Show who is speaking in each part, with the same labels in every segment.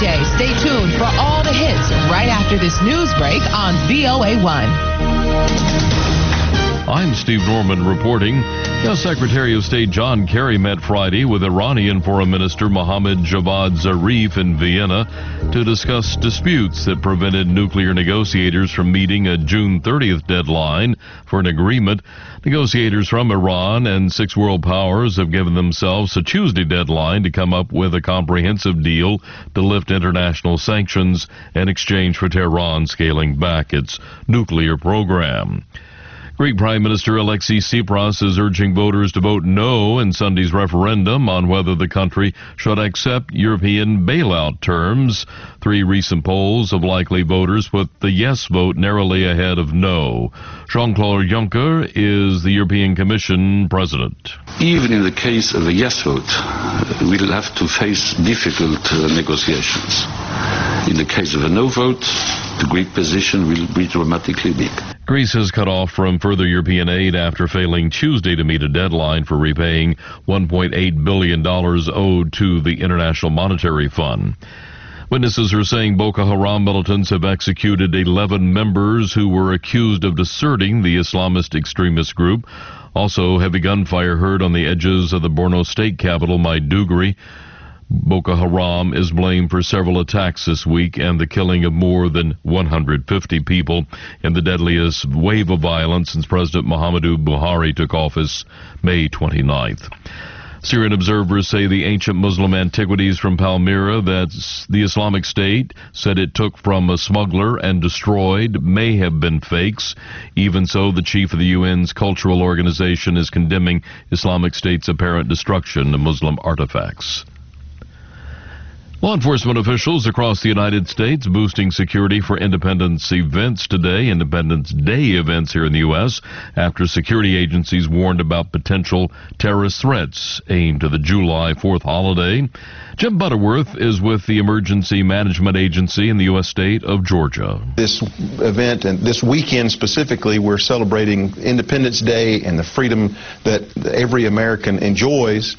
Speaker 1: DJ. Stay tuned for all the hits right after this news break on VOA1.
Speaker 2: I'm Steve Norman reporting. U.S. Secretary of State John Kerry met Friday with Iranian Foreign Minister Mohammad Javad Zarif in Vienna to discuss disputes that prevented nuclear negotiators from meeting a June 30th deadline for an agreement. Negotiators from Iran and 6 world powers have given themselves a Tuesday deadline to come up with a comprehensive deal to lift international sanctions in exchange for Tehran scaling back its nuclear program. Greek Prime Minister Alexis Tsipras is urging voters to vote no in Sunday's referendum on whether the country should accept European bailout terms. 3 recent polls of likely voters put the yes vote narrowly ahead of no. Jean-Claude Juncker is the European Commission president.
Speaker 3: Even in the case of a yes vote, we'll have to face difficult negotiations. In the case of a no vote, the Greek position will be dramatically big.
Speaker 2: Greece has cut off from further European aid after failing Tuesday to meet a deadline for repaying $1.8 billion owed to the International Monetary Fund. Witnesses are saying Boko Haram militants have executed 11 members who were accused of deserting the Islamist extremist group. Also, heavy gunfire heard on the edges of the Borno state capital, Maiduguri. Boko Haram is blamed for several attacks this week and the killing of more than 150 people in the deadliest wave of violence since President Muhammadu Buhari took office May 29th. Syrian observers say the ancient Muslim antiquities from Palmyra that the Islamic State said it took from a smuggler and destroyed may have been fakes. Even so, the chief of the UN's cultural organization is condemning Islamic State's apparent destruction of Muslim artifacts. Law enforcement officials across the United States boosting security for Independence events today, Independence Day events here in the U.S., after security agencies warned about potential terrorist threats aimed at the July 4th holiday. Jim Butterworth is with the Emergency Management Agency in the U.S. state of Georgia.
Speaker 4: This event and this weekend specifically, we're celebrating Independence Day and the freedom that every American enjoys.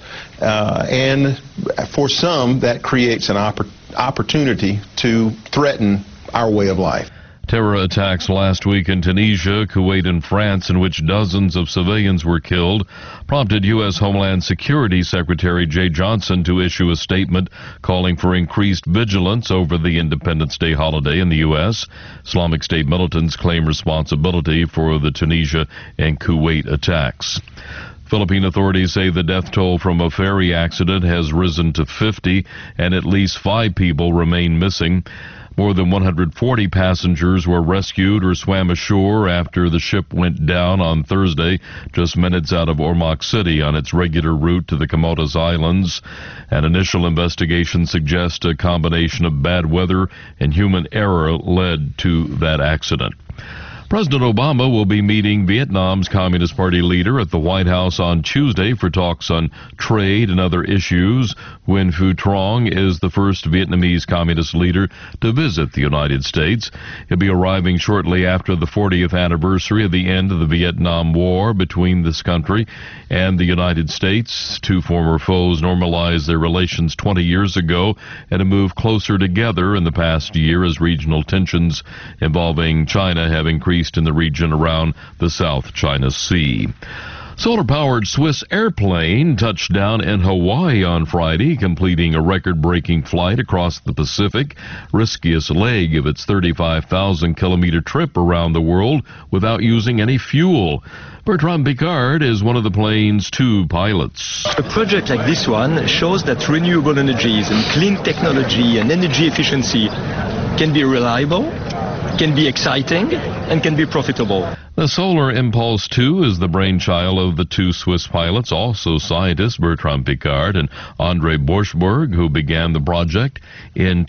Speaker 4: And for some, that creates an opportunity to threaten our way of life.
Speaker 2: Terror attacks last week in Tunisia, Kuwait, and France, in which dozens of civilians were killed, prompted U.S. Homeland Security Secretary Jay Johnson to issue a statement calling for increased vigilance over the Independence Day holiday in the U.S. Islamic State militants claim responsibility for the Tunisia and Kuwait attacks. Philippine authorities say the death toll from a ferry accident has risen to 50 and at least 5 people remain missing. More than 140 passengers were rescued or swam ashore after the ship went down on Thursday, just minutes out of Ormoc City on its regular route to the Camotes Islands. An initial investigation suggests a combination of bad weather and human error led to that accident. President Obama will be meeting Vietnam's Communist Party leader at the White House on Tuesday for talks on trade and other issues. Nguyen Phu Trong is the first Vietnamese communist leader to visit the United States. He'll be arriving shortly after the 40th anniversary of the end of the Vietnam War between this country and the United States. 2 former foes normalized their relations 20 years ago and have moved closer together in the past year as regional tensions involving China have increased in the region around the South China Sea. Solar-powered Swiss airplane touched down in Hawaii on Friday, completing a record-breaking flight across the Pacific, riskiest leg of its 35,000-kilometer trip around the world without using any fuel. Bertrand Picard is one of the plane's 2 pilots.
Speaker 5: A project like this one shows that renewable energies and clean technology and energy efficiency can be reliable, can be exciting, and can be profitable.
Speaker 2: The Solar Impulse 2 is the brainchild of the 2 Swiss pilots, also scientists Bertrand Picard and Andre Borschberg, who began the project in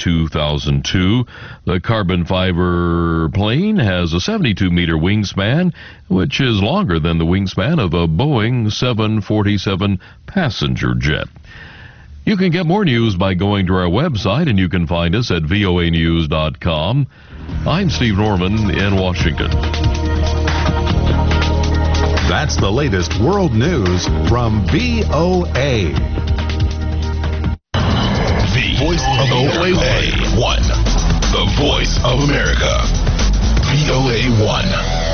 Speaker 2: 2002. The carbon fiber plane has a 72-meter wingspan, which is longer than the wingspan of a Boeing 747 passenger jet. You can get more news by going to our website, and you can find us at voanews.com. I'm Steve Norman in Washington.
Speaker 6: That's the latest world news from VOA.
Speaker 7: The voice of VOA. 1. The voice of America. VOA1.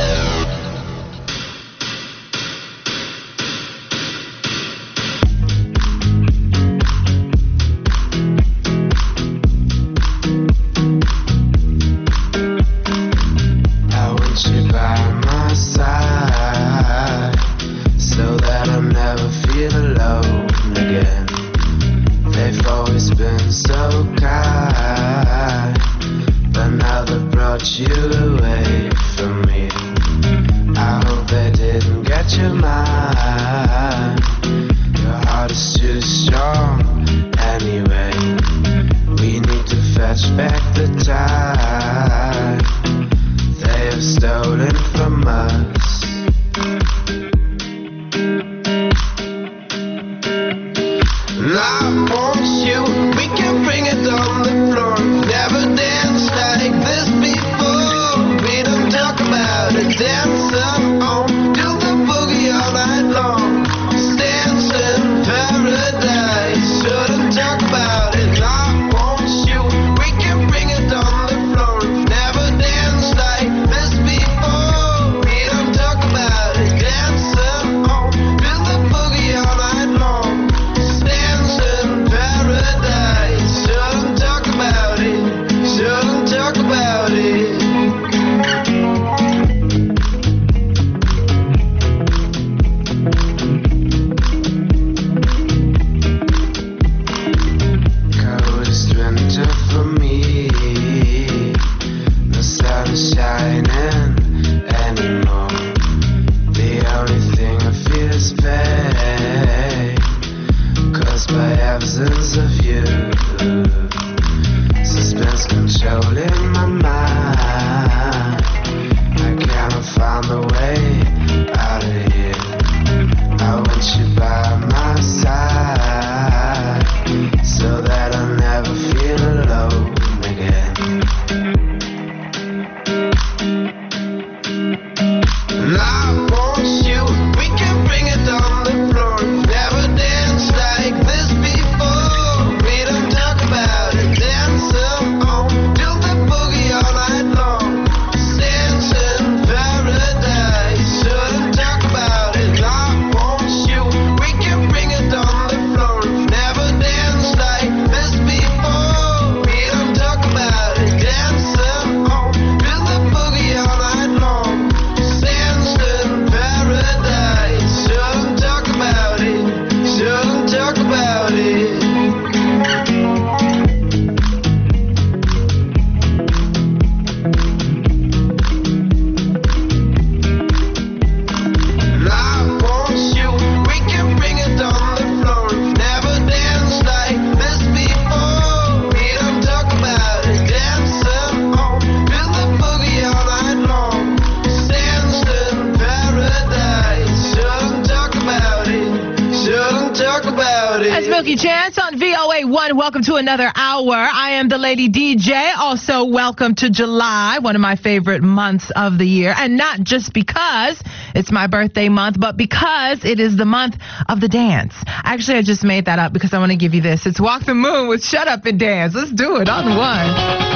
Speaker 1: Welcome to another hour. I am the Lady DJ. Also, welcome to July, one of my favorite months of the year. And not just because it's my birthday month, but because it is the month of the dance. Actually, I just made that up because I want to give you this. It's Walk the Moon with Shut Up and Dance. Let's do it on the one.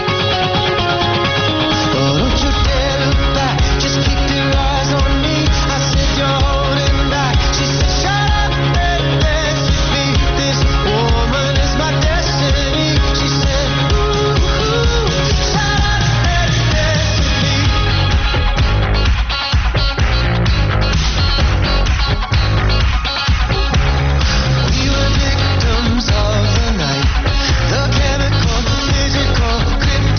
Speaker 8: Chemical, physical,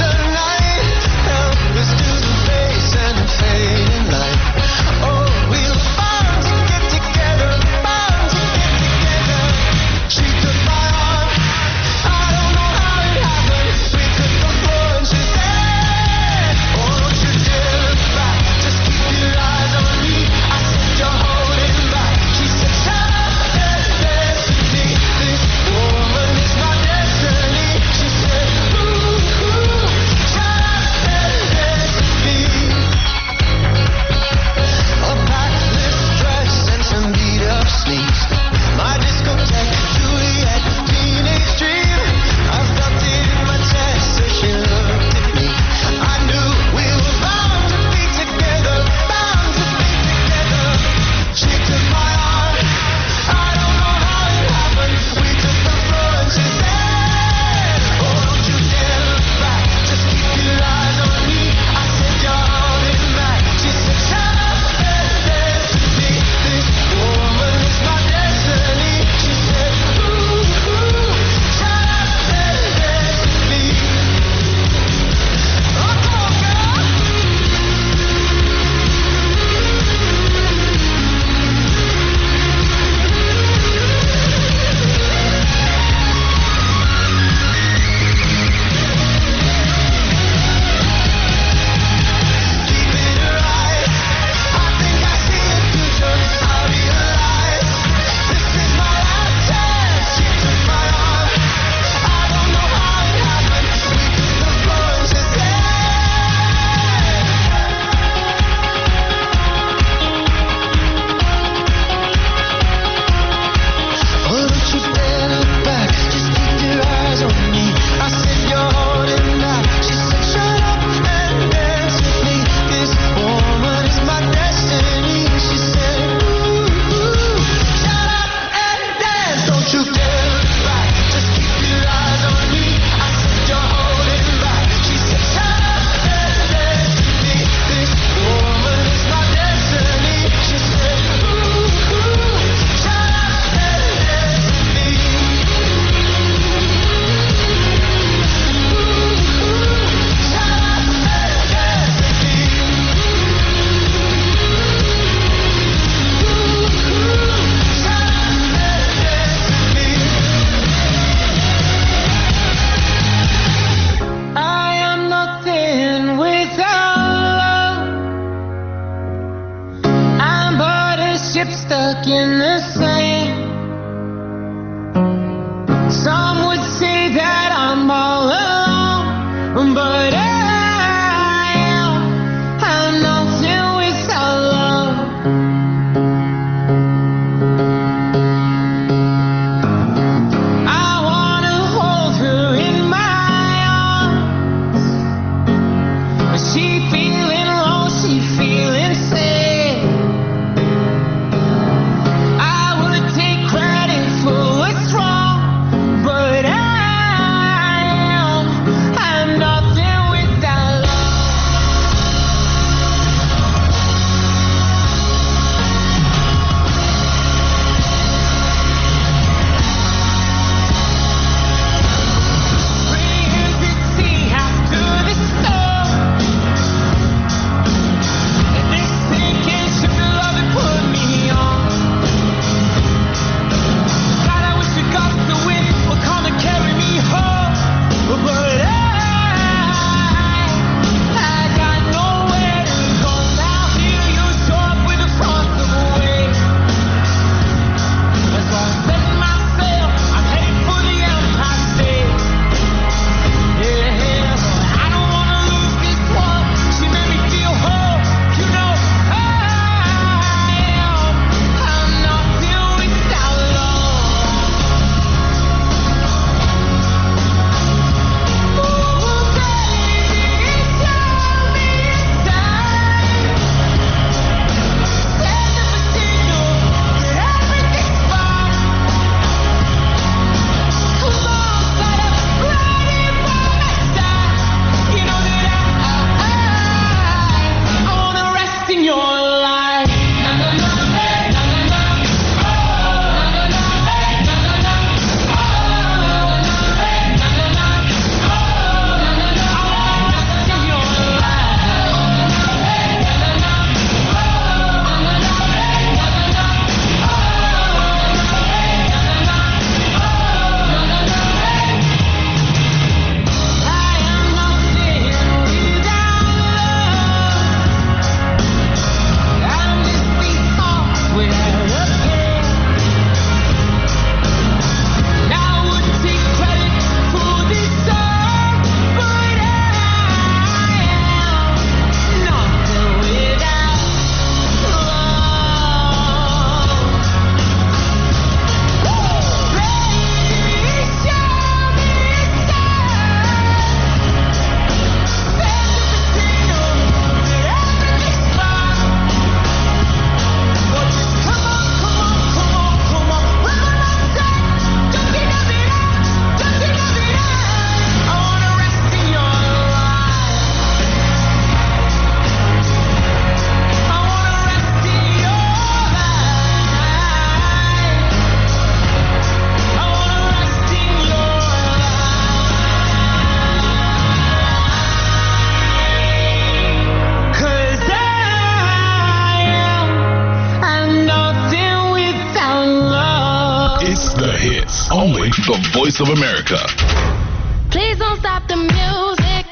Speaker 7: voice of America.
Speaker 8: Please don't stop the music.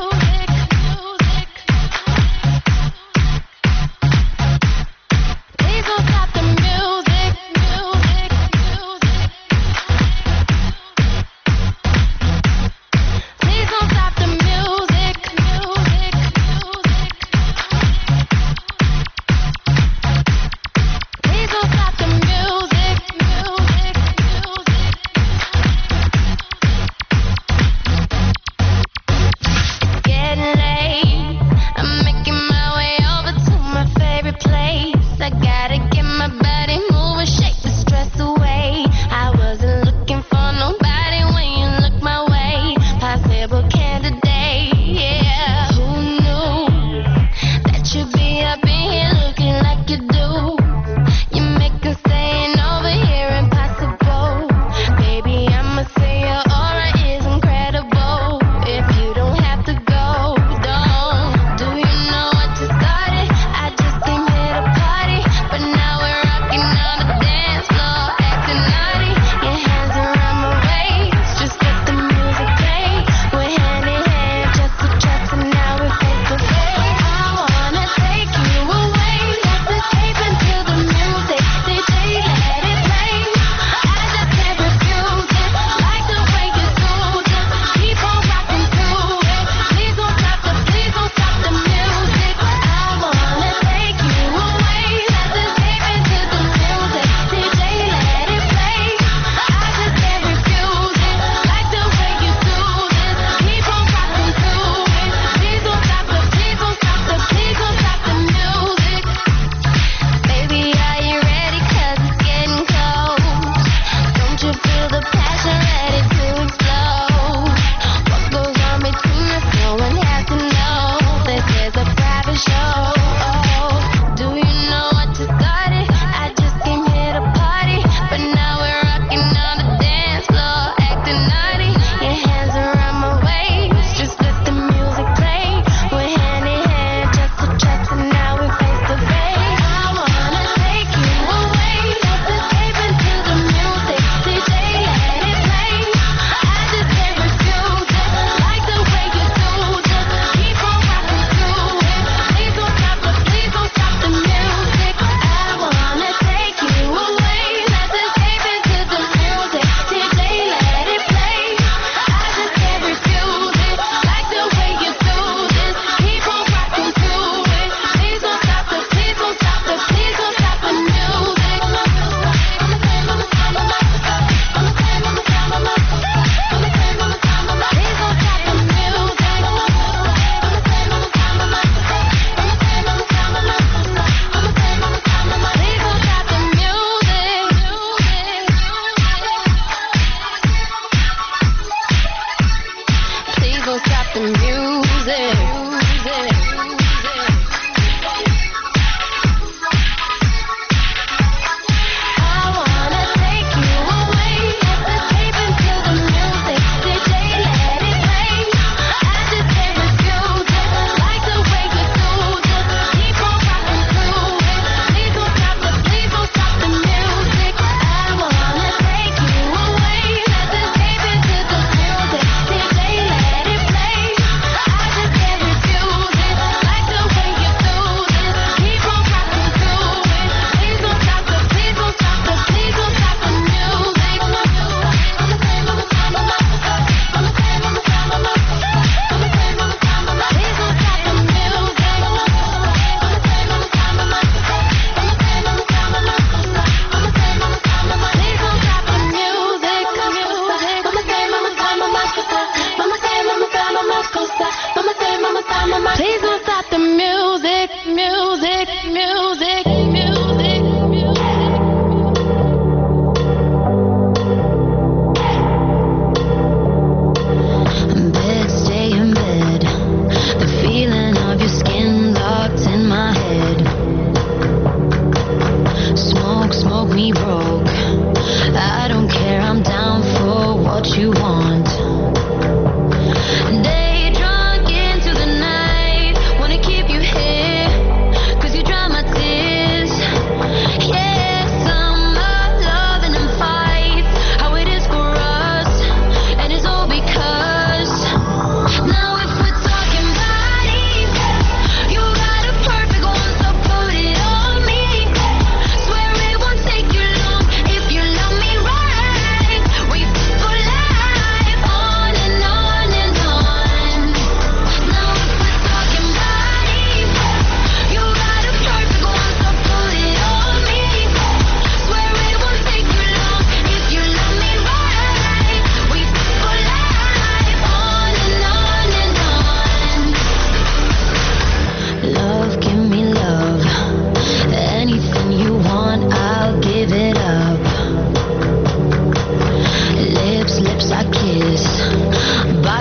Speaker 8: Please don't stop the music. Please don't stop the music. Please don't stop the music.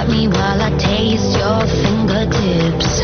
Speaker 8: me while I taste your fingertips.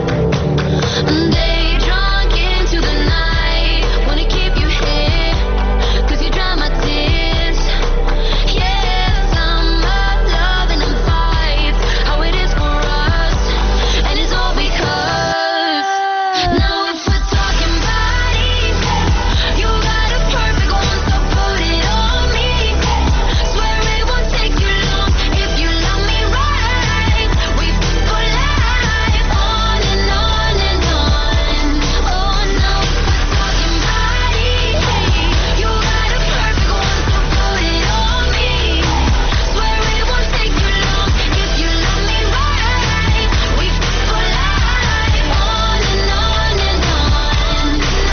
Speaker 8: Day drunk into the night, wanna keep you here, 'cause you dry my tears. Yes, I'm love and I'm fights, how it is for us, and it's all because now if we're talking bodies, you got a perfect one, so put it on me. Swear it won't take you long if you love me right. We for life, on and on and on. Oh, now if we're talking bodies, you got a perfect one, so put it on me. Swear it won't take you long if you love me right. We for life, on and on and on,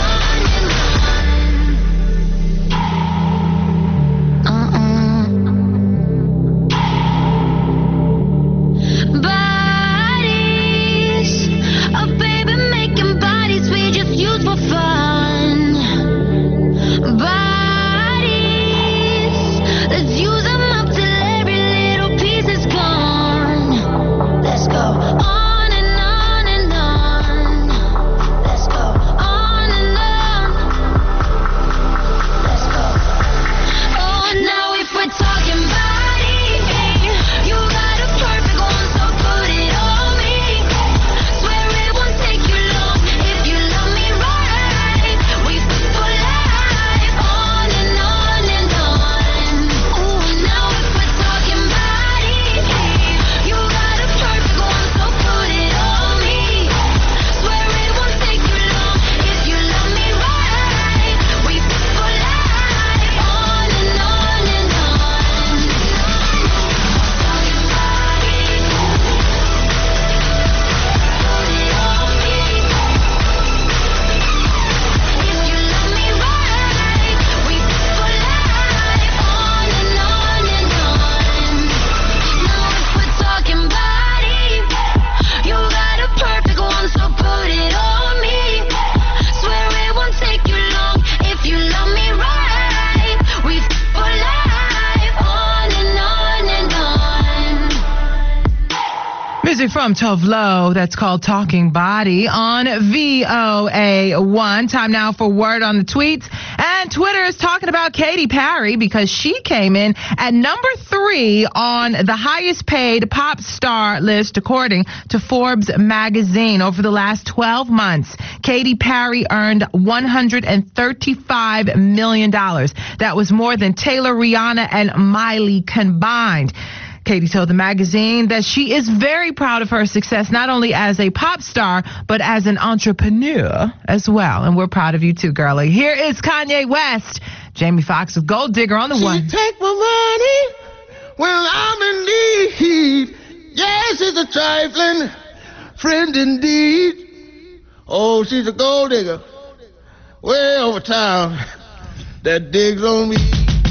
Speaker 8: Bodies, oh baby, making bodies we just use for fun. Bodies, let's use them up till every little piece is gone. Let's go on and on and on. Let's go on and on. Let's go. Oh, now if we're talking body, you got a perfect one, so put it on me. Swear it won't take you long if you love me right. We for life, on and on and on. Ooh, now if we're talking body, you got a perfect one, so put it on me. Swear it won't take you long if you love me right. We for life, on and on and on. Talking body, put it on me. If you love me right, we for life, on and on and on. Now if we're talking body, you got a perfect one, so put it on me. Swear it won't take you long if you love me right. We for life, on and on and on.
Speaker 1: Music from Tove Lo, that's called Talking Body on VOA1. Time now for Word on the Tweets. And Twitter is talking about Katy Perry because she came in at number 3 on the highest paid pop star list according to Forbes magazine. Over the last 12 months, Katy Perry earned $135 million. That was more than Taylor, Rihanna, and Miley combined. Katy told the magazine that she is very proud of her success, not only as a pop star, but as an entrepreneur as well. And we're proud of you too, girlie. Here is Kanye West. Jamie Foxx with Gold Digger on the one.
Speaker 9: She take my money when I'm in need. Yes, she's a trifling friend indeed. Oh, she's a gold digger way over town that digs on me.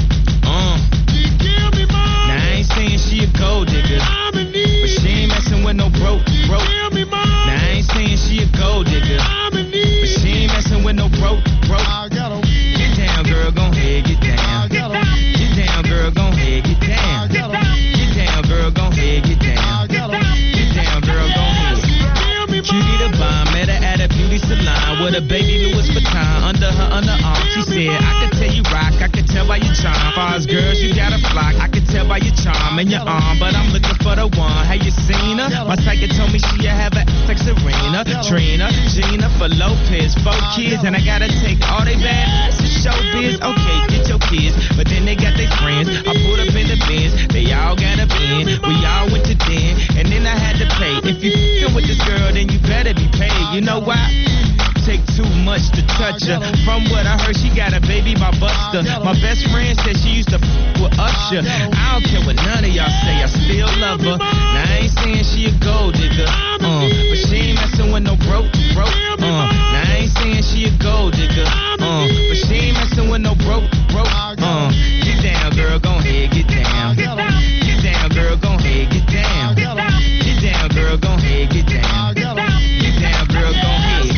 Speaker 10: Saying she a gold digger, but she ain't messing with no broke. Now I ain't saying she a gold digger, but she ain't messing with no broke. Get down, girl, gon' head, get down. Get down, girl, gon' head, get down. Get down, girl, gon' head, get down. Get down, girl, gon' head. Cutie the bomb, met her at a beauty salon with a baby Louis Vuitton under her underarm. She said, I could tell you rock, I could tell by your charm. Far as girls, you got a flock, I could tell by your charm and your arm, but I'm looking for the one. Have you seen her? My psychic told me she have a like Serena, Trina, Gina for Lopez, 4 kids, and I gotta take all they bad ass to showbiz. Okay, get your kids, but then they got their friends. I pulled up in the Benz, they all got a bin. We all went to den, and then I had to pay. If you f***ing with this girl, then you better be paid. You know why? Take too much to touch her. From what I heard, she got a baby by Buster. My best friend said she used to f with Usher. I don't care what none of y'all say, I still love her. Now I ain't saying she a gold digger, but she ain't messing with no broke. Now I ain't saying she a gold digger, but she ain't messing with no broke. Get down, girl, gon' head, get down. Get down, girl, gon' head, get down. Get down, girl, gon' head, get down. Get down, girl, gon' head.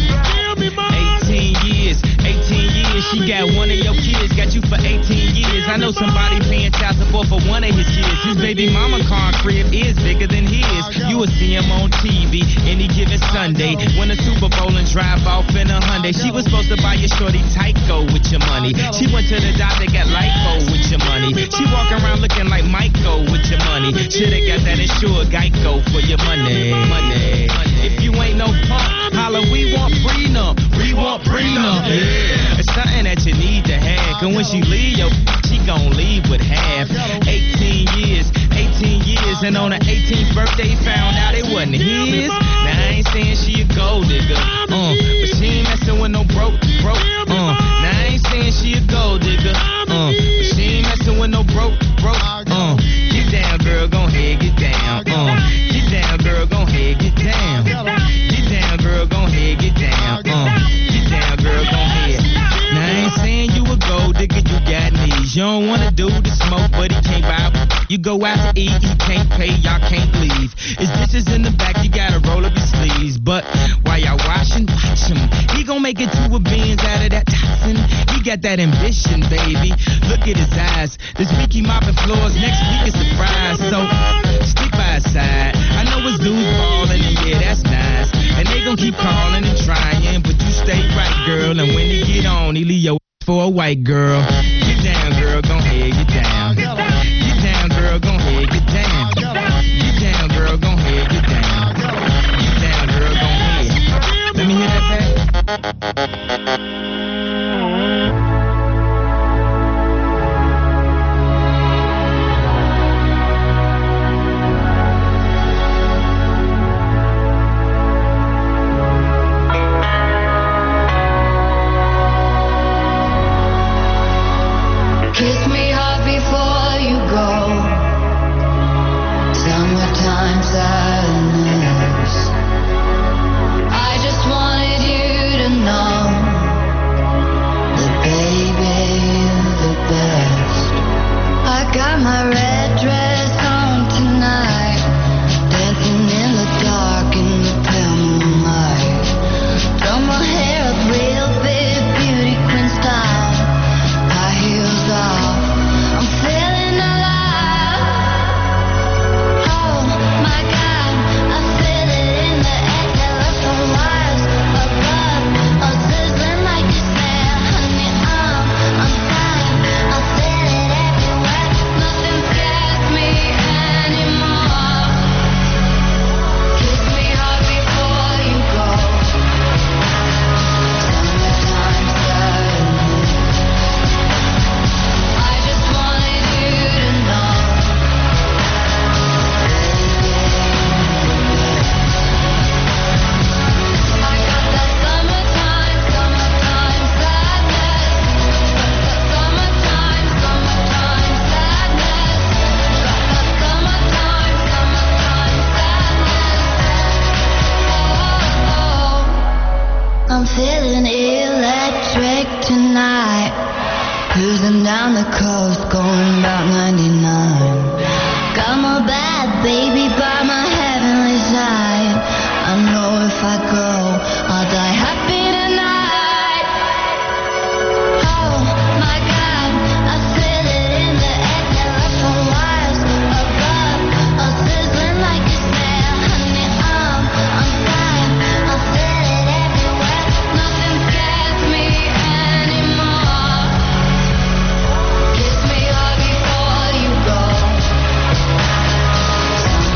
Speaker 10: 18 years, she got one of your kids, got you for 18 years. I know somebody paying child support for one of his kids. His baby mama car crib is bigger than his. You will see him on TV any given Sunday. Win a Super Bowl and drive off in a Hyundai. She was supposed to buy your shorty Tyco with your money. She went to the doctor, got Lyco with your money. She walk around looking like Michael with your money. Shoulda got that insured Geico for your money. If you ain't no punk, holla, we want prenup. We want prenup. Yeah. It's something that you need to have. Cause when she leave, she gon' leave with half. 18 years, and on her 18th birthday found out it wasn't his. Now I ain't saying she a gold digger, but she ain't messing with no broke. Now I ain't saying she a gold digger, but she ain't messing with no broke. Get down, girl, gon' head, get down. Get down, girl, gon' head, get down. Get down, girl, gon' head, get down. Get down, girl, gon' head. Now I ain't saying you a gold digger, you got knees. You don't wanna do the smoke, but he can't buy. You go out to eat, he can't pay, y'all can't leave. His bitches in the back, you gotta roll up your sleeves. But while y'all washing, watch him. He gon' make it to a beans out of that toxin. He got that ambition, baby. Look at his eyes. This week he mopping floors, next week is surprise. So stick by his side. I know his dudes ballin', and yeah, that's nice. And they gon' keep calling and trying, but you stay right, girl. And when he get on, he leave your for a white girl. Get down, girl, gon' head, get down. Get down, girl, gon' head, get down. Get down, girl, gon' head, get down. Get down, girl, gon' head. Let me hear that back.
Speaker 8: Kiss me hard before you go. Summertime sadness. I just wanted you to know that baby you're the best. I got my red dress on tonight, dancing in the dark in the pale moonlight. Throw my hair up real big, beauty queen style. Heels off, I'm feeling alive. Oh my God, I feel it in the air, telephone wires above, I'm sizzling like a snare. Honey, I'm flying, I feel it everywhere. Nothing scares me anymore. Kiss me hard before you go. Summertime sadness. I just wanted you to know. I got that summertime sadness. Summertime sadness. Got that summertime sadness. Oh, I'm feeling electric tonight. Cruising down the coast, going about 99. Got my bad baby by my heavenly side. I know if I go, I'll die happy tonight. Oh my God, I feel it in the air, telephone wires above, I'm sizzling like a snare. Honey, I'm flying, I feel it everywhere. Nothing scares me anymore. Kiss me hard before you go.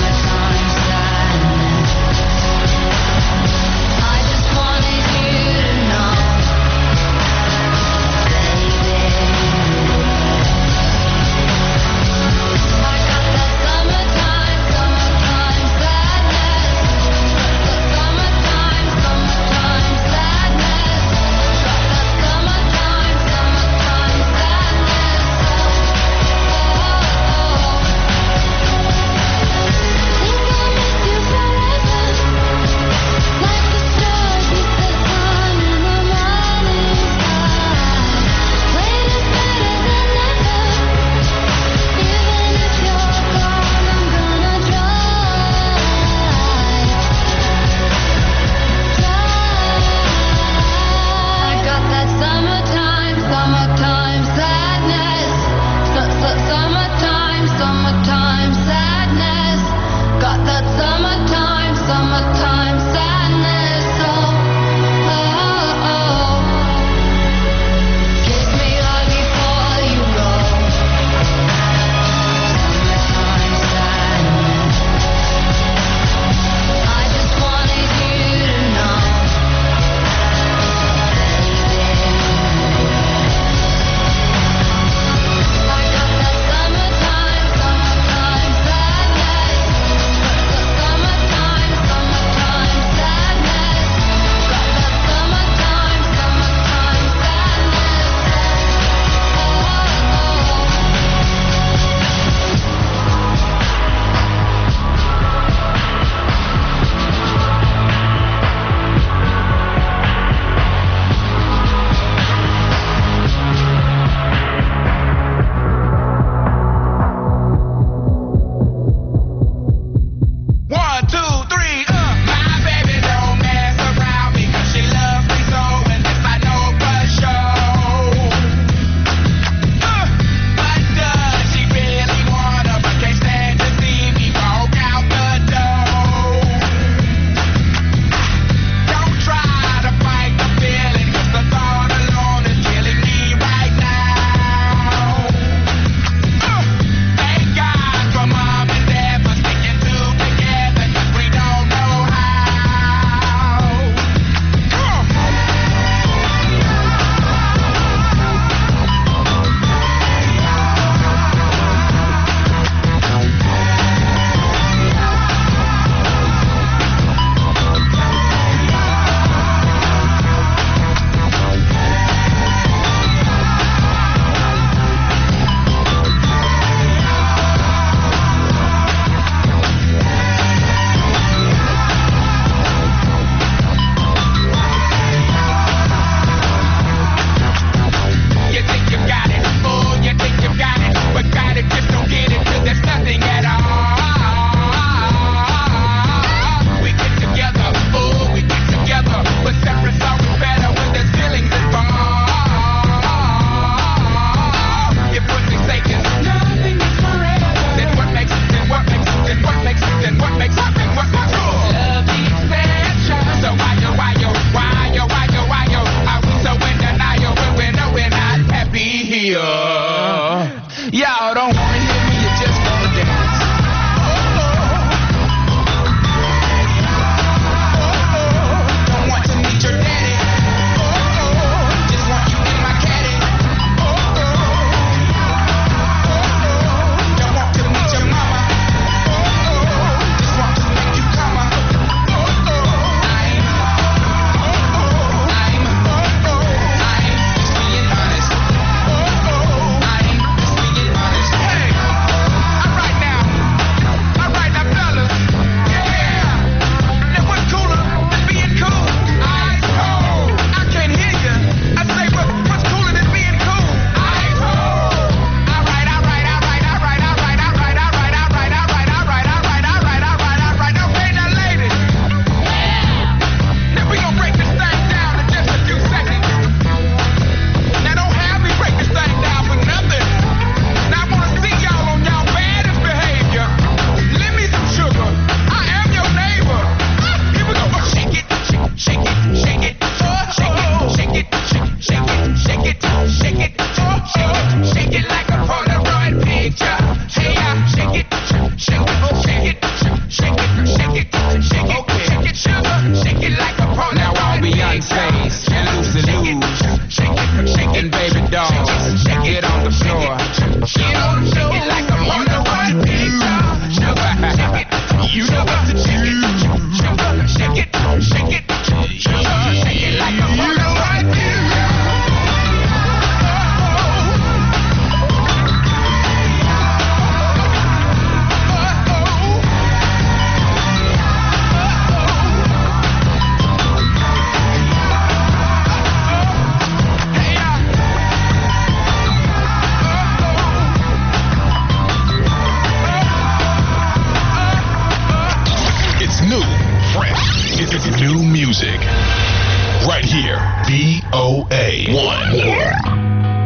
Speaker 7: New music. Right here. VOA 1.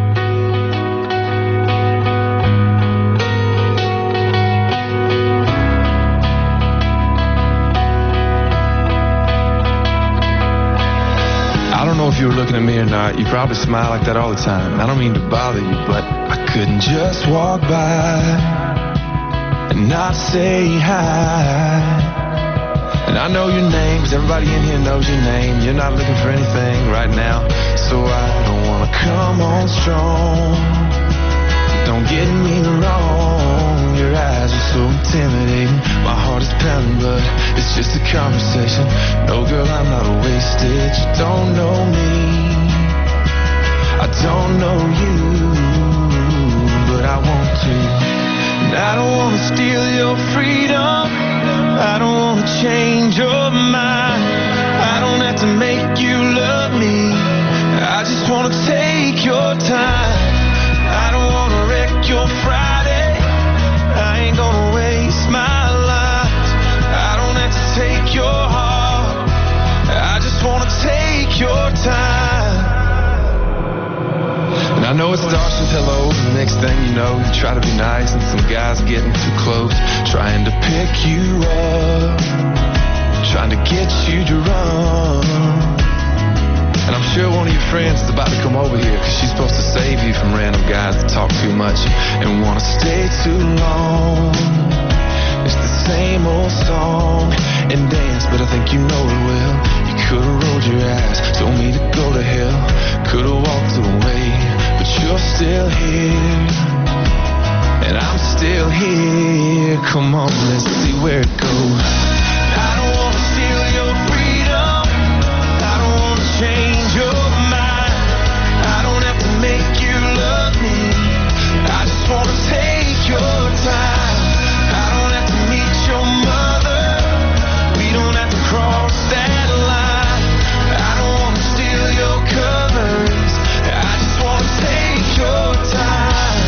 Speaker 11: I don't know if you were looking at me or not. You probably smile like that all the time. I don't mean to bother you, but I couldn't just walk by and not say hi. And I know your name, 'cause everybody in here knows your name. You're not looking for anything right now, so I don't wanna come on strong. Don't get me wrong, your eyes are so intimidating. My heart is pounding, but it's just a conversation. No, girl, I'm not wasted. You don't know me, I don't know you, but I want to. And I don't wanna steal your freedom, I don't wanna change your mind. I don't have to make you love me, I just wanna take your time. I don't wanna wreck your Friday, I ain't gonna waste my life. I don't have to take your heart, I just wanna take your time. And I know it starts with hello, and the next thing you know, you try to be nice, and some guy's getting too close, trying to pick you up, trying to get you drunk. And I'm sure one of your friends is about to come over here, 'cause she's supposed to save you from random guys that talk too much and wanna stay too long. It's the same old song and dance, but I think you know it well. You could've rolled your eyes, told me to go to hell, could've walked away, but you're still here, and I'm still here. Come on, let's see where it goes. I don't wanna steal your freedom, I don't wanna change your mind. I don't have to make you love me, I just wanna take your time. I don't have to meet your mother, we don't have to cross that line. I don't wanna steal your covers, I just wanna take your time.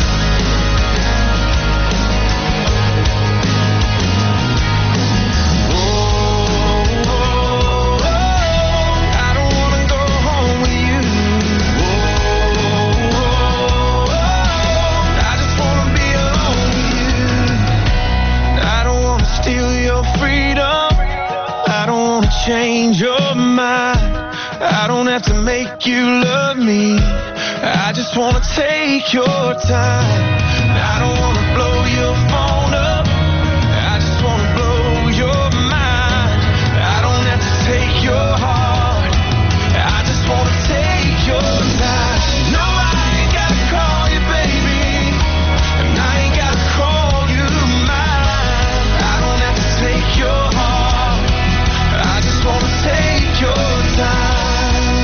Speaker 11: Change your mind, I don't have to make you love me, I just wanna take your time. I don't wanna blow your phone up, I just wanna blow your mind. I don't have to take your heart, I just wanna take your time. No, I ain't gotta call you baby, and I ain't gotta call you mine. I don't have to take your heart, I just wanna take your time.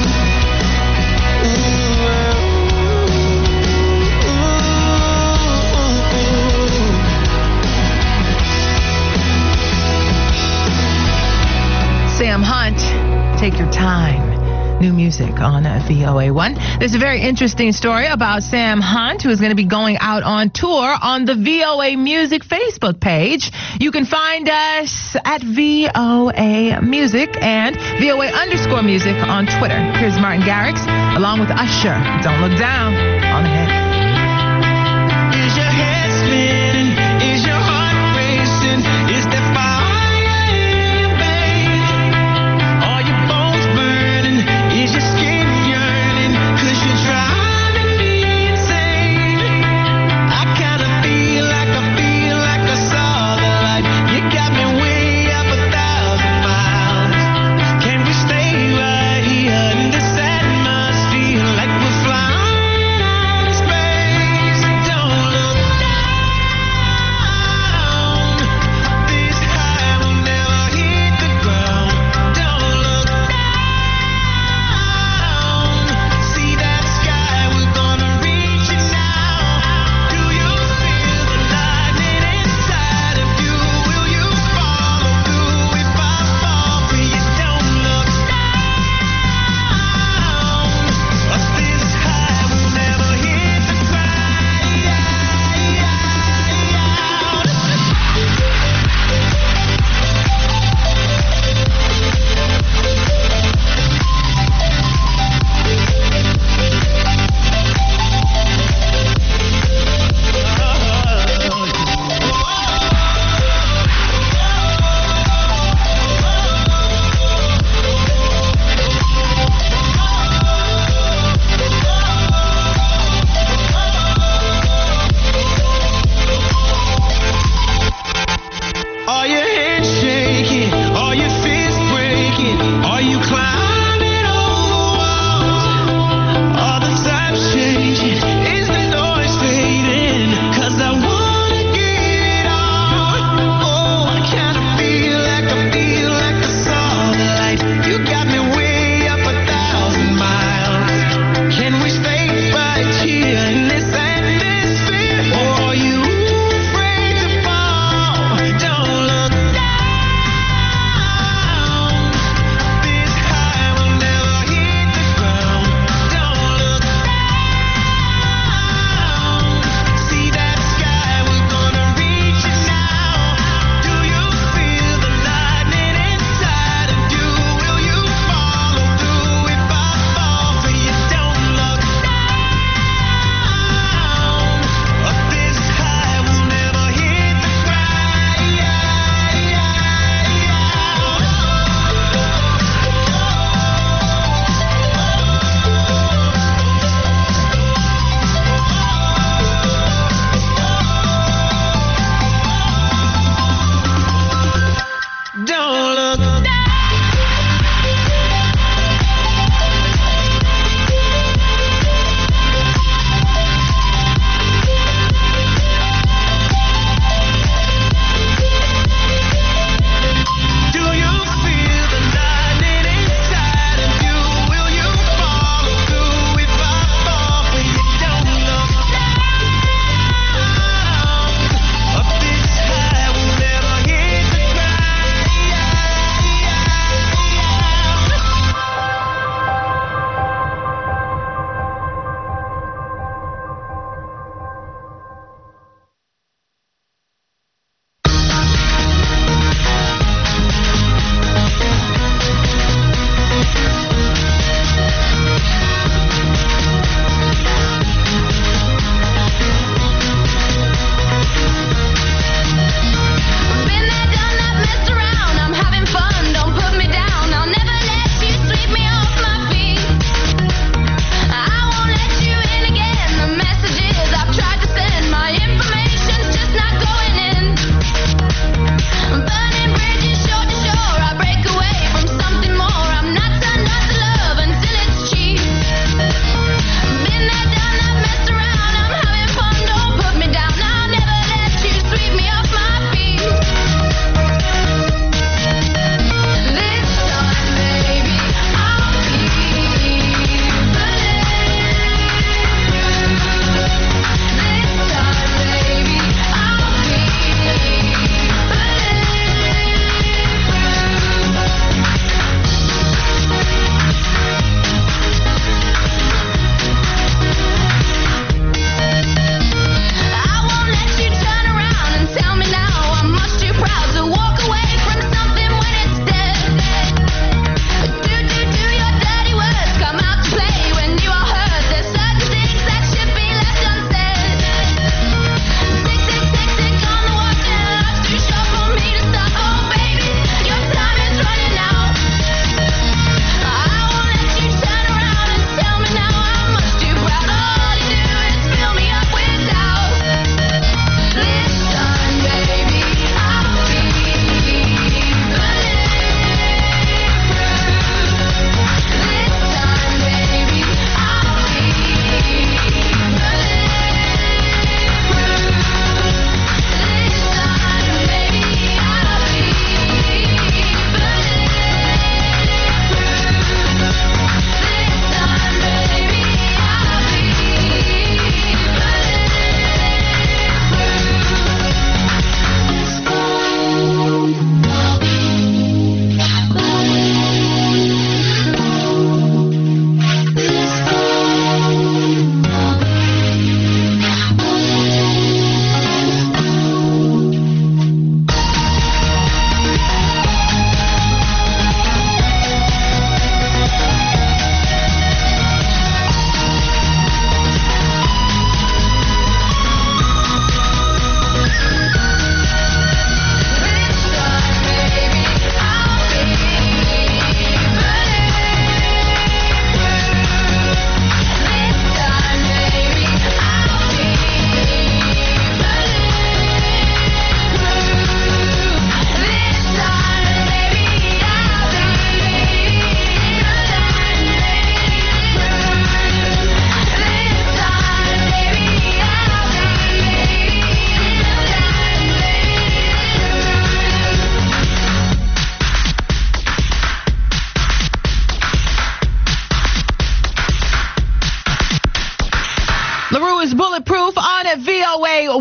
Speaker 1: Sam Hunt, Take Your Time. New music on VOA1. There's a very interesting story about Sam Hunt, who is going to be going out on tour on the VOA Music Facebook page. You can find us at VOA Music and VOA_music on Twitter. Here's Martin Garrix along with Usher. Don't Look Down on the head.
Speaker 10: Is your head spinning? Is your heart racing? Is that fire in your veins? Are your bones burning? Is your skin yearning? 'Cause you're driving me insane. I kinda feel like I saw the light. You got me way up 1,000 miles. Can we stay right here in this atmosphere like we're flying out of space?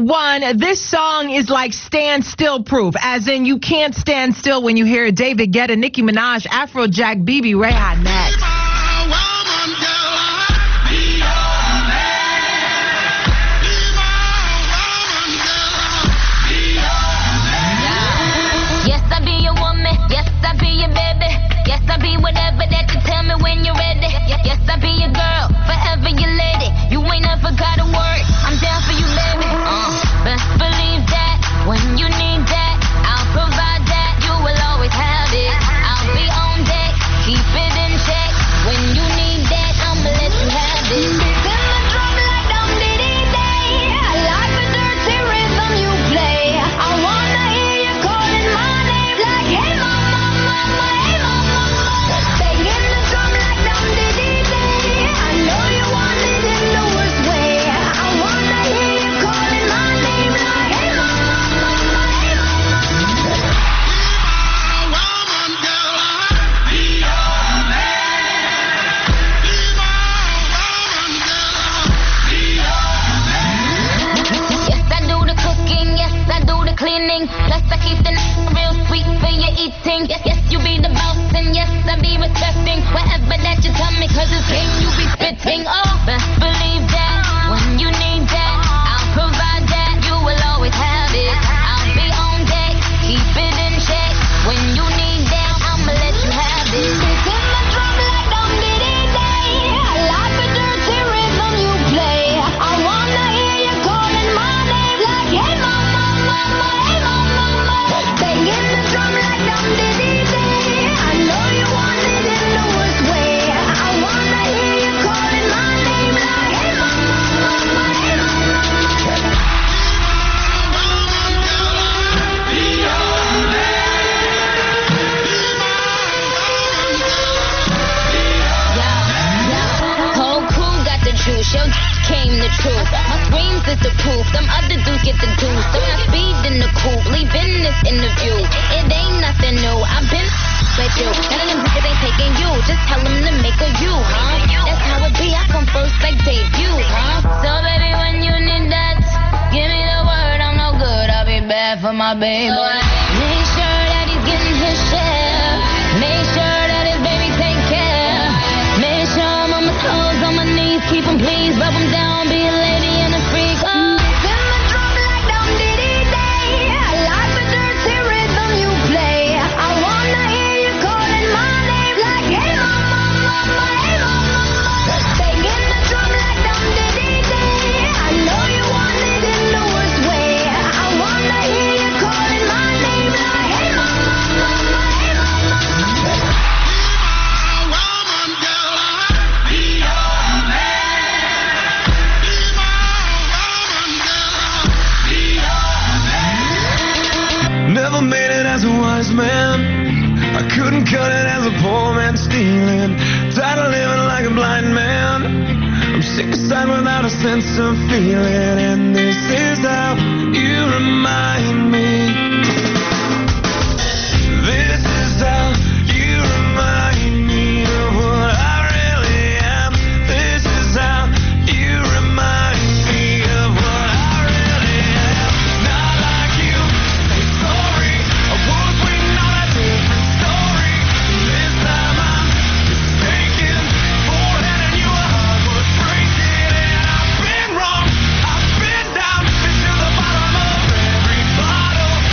Speaker 1: one, this song is like stand still proof, as in you can't stand still when you hear David Guetta, Nicki Minaj, Afrojack, BB Reha next.
Speaker 8: Yes, I be your woman. Yes, I be your baby. Yes, I be whatever that you tell me when you're ready. Yes, I be your girl, forever your lady. You ain't never got a word. I'm down for you, baby. Best believe that when you need that, I'll provide that. You will always have it. I'll be on deck, keep it in check. When you need that, I'ma let you have it. Cleaning, plus I keep the real sweet for your eating. Yes, you be the boss, and yes, I be respecting whatever that you tell me, cause it's game you be spitting. Oh, best believe that when you need that, I'll provide that. You will always have it. I'll be on deck, keep it in check. When you need that, I'ma let you have it. Your came the truth. My screams is the proof. Them other dudes get the deuce. So I speed in the coupe, leaving this interview. It ain't nothing new. I've been with you. None of them niggas ain't taking you. Just tell them to make a you, huh? That's how it be. I come first like debut, huh? So baby, when you need that, give me the word. I'm no good. I'll be bad for my baby. So make sure that he's getting his share. Make sure that his baby take care. Make sure I'm on my toes, on my knees. Keep him please, rub him down, be a lady and a freak. Oh.
Speaker 11: Never made it as a wise man. I couldn't cut it as a poor man stealing. Tired of living like a blind man. I'm sick aside without a sense of feeling. And this is how you remind me. This is how you remind me of what I really am. This is how you remind me of what I really am. Not like you. Say sorry. I was waiting on a different story. This time I'm mistaken for handing you a heart was breaking. And I've been wrong. I've been down. Been to the bottom of every bottle.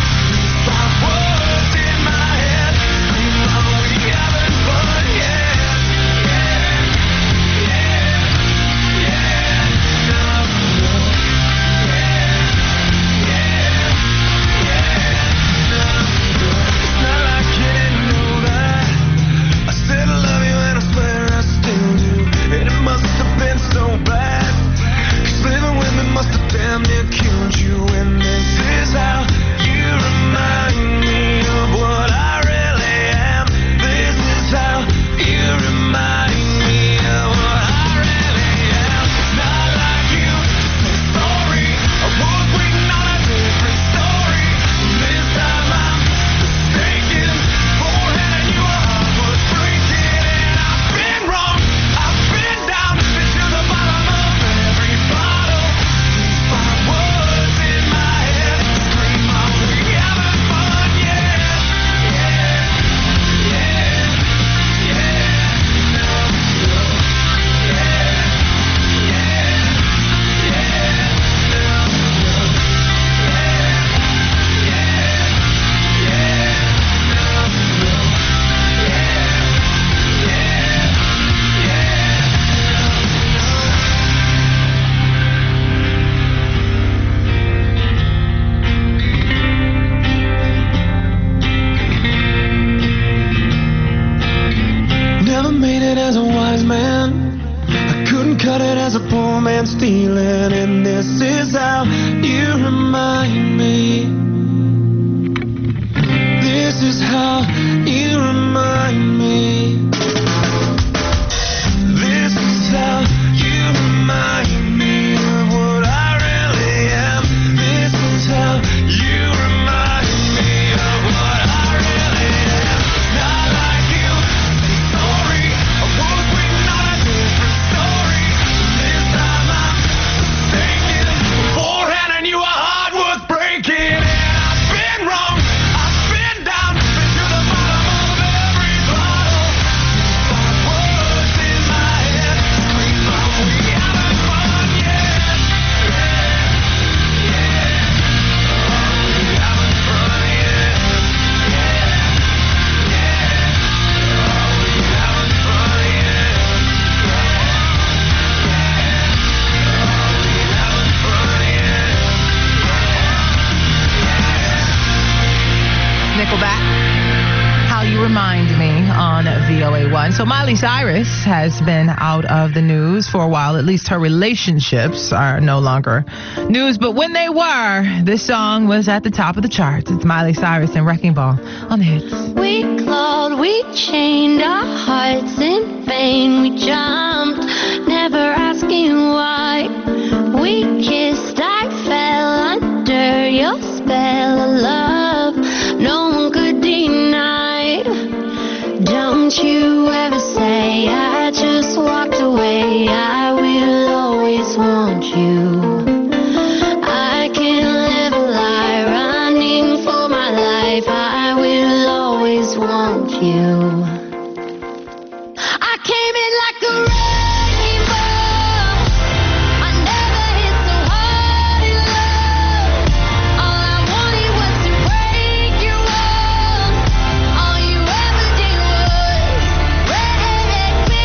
Speaker 1: Remind Me on VOA1. So Miley Cyrus has been out of the news for a while. At least her relationships are no longer news. But when they were, this song was at the top of the charts. It's Miley Cyrus and Wrecking Ball on the hits.
Speaker 8: We clawed, we chained our hearts in vain. We jumped, never asking why. We kissed, I fell under your spell of love. No one could deny. Don't you ever say I just walked away. I will always want you. I can't live a lie, running for my life. I will always want you. I came in like a wrecking ball. I never hit so hard in love. All I wanted was to break your walls. All you ever did was wreck me.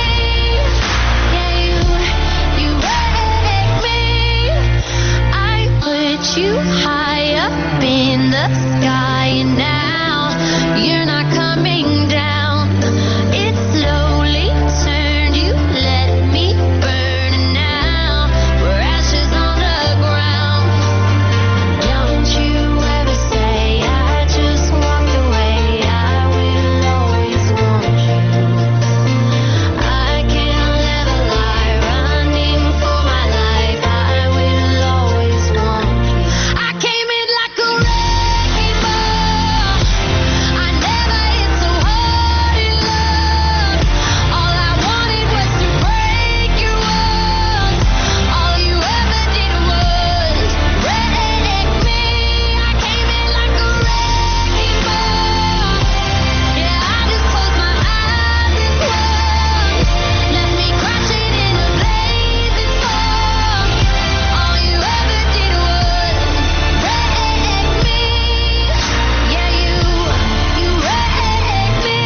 Speaker 8: Yeah, you wrecked me. I put you high up in the sky, and now you're not coming down. It slowly turned, you let me burn, and now we're ashes on the ground. Don't you ever say I just walked away. I will always want you. I can't live a lie, running for my life. I will always want you. I came in like a wrecking ball. I never hit so hard in love. All I wanted was to break your walls. All you ever did was wreck me. I came in like a wrecking ball. Yeah, I just closed my eyes and swung. Left me crashing in a blazing storm. All you ever did was wreck me. Yeah, you wrecked me.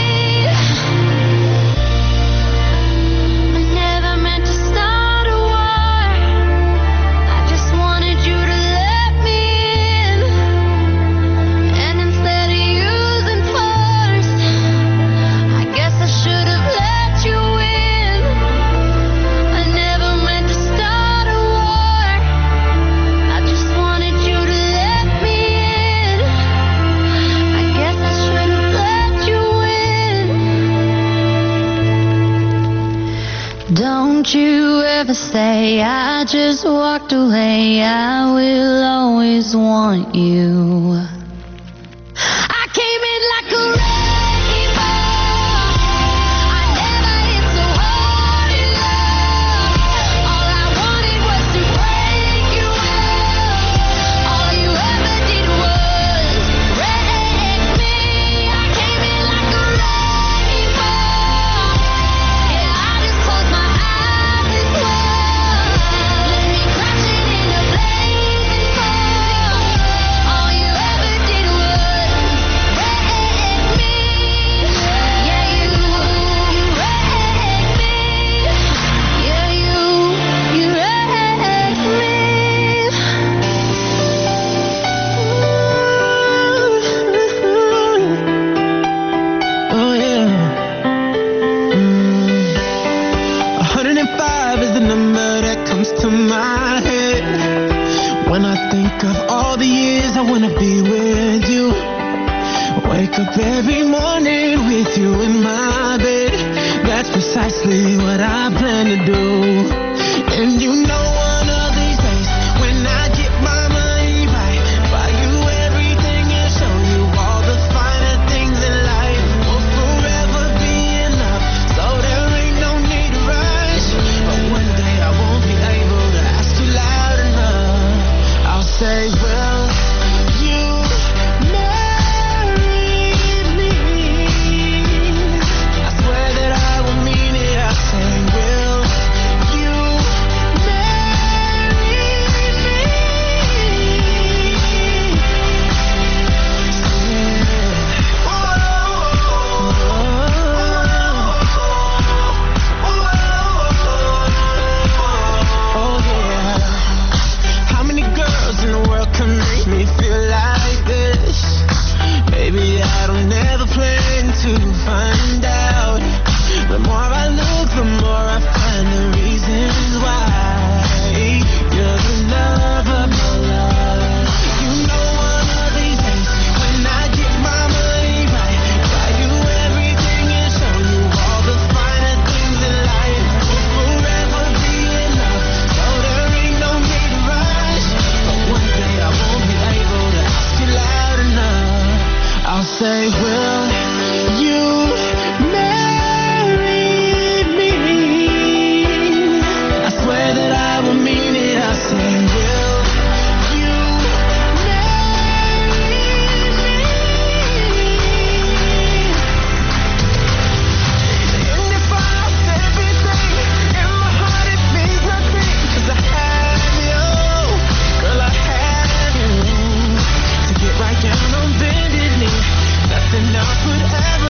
Speaker 8: I never meant to start a war. I just wanted you to let me in. And instead of using force, I guess I should have let you in. I never meant to start a war. I just wanted you to let me in. I guess I should have let you in. Don't you ever say I just walked away. I will always want you. I came in like a wrecking ball. I never hit so hard in love. All I wanted was to break your walls. All you ever did was wreck me. I came in like a wrecking ball. Yeah, I just closed my eyes and swung. Left me crashing in a blazing storm. All you ever did was wreck me. Yeah, you wrecked me. Yeah, you wrecked me.
Speaker 10: Oh yeah. 105 is the number that comes to my head when I think of all the years I wanna be with you. Wake up every morning with you in my bed. That's precisely what I plan to do. And you know one of these days when I get my money right, buy you everything and show you all the finer things in life. Will forever be enough, so there ain't no need to rush. But one day I won't be able to ask you loud enough. I'll say, will you marry me? I swear that I will mean it. I'll say, will you marry
Speaker 12: to find